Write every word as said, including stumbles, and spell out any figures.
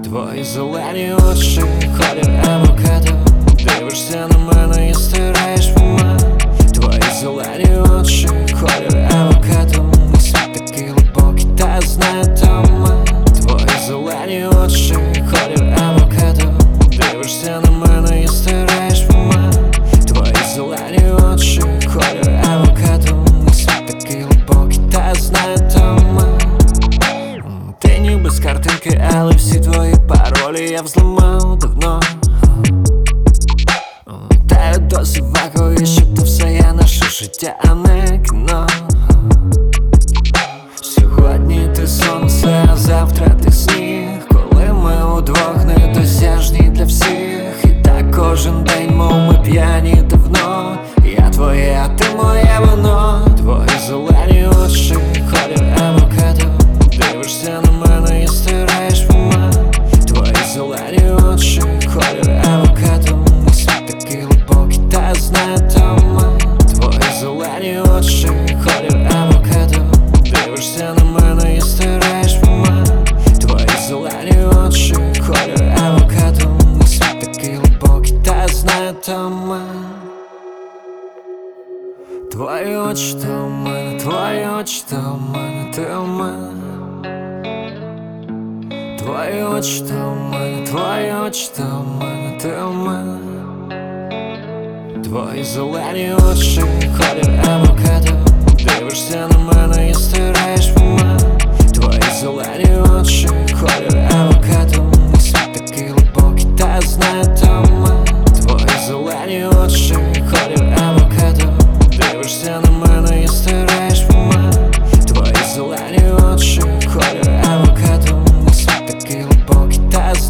Твої зелені очі, колір авокадо. Дивишся на мене і стираєш в мене. Твої зелені очі, колір авокадо. Мій світ такий глибокий, та я знаю дома. Твої зелені очі, колір авокадо. Дивишся на мене і стираєш в мене. Твої зелені очі, колір авокадо. Мій світ такий глибокий, та я знаю дома. Ти ніби з картинки, але всі твої паролі я взламав давно. Та я досі вагові, щоб то все є наше життя, а не кіно. Сьогодні ти сонце, а завтра ти сніг. Коли ми удвох недосяжні для всіх. І так кожен день, мов ми п'яні давно. Я твоє, а ти моє воно. Твої зелені очі, колір авокадо. Дивишся на мене і стираєш в мене. Твої зелені очі, колір авокадо. Мій світ такий глибокий, та я знаю дома. Твої зелені очі, колір авокадо. Дивишся на мене і стираєш в мене. Твої зелені очі, колір авокадо. Мій світ такий глибокий, та я знаю дома. Твої очі то у мене, твої очі то у мене, ти у мене. Твої очі то у мене, твої очі то у мене, ти у мене. Твої зелені очі, колір авокадо. Дивишся на мене і стираєш в мене. Твої зелені очі, колір авокадо. Мій світ такий глибокий, та я знаю дома. Твої зелені очі, колір авокадо. Дивишся на мене і стираєш в мене. Твої зелені очі, колір авокадо. Мій світ такий глибокий, та я знаю.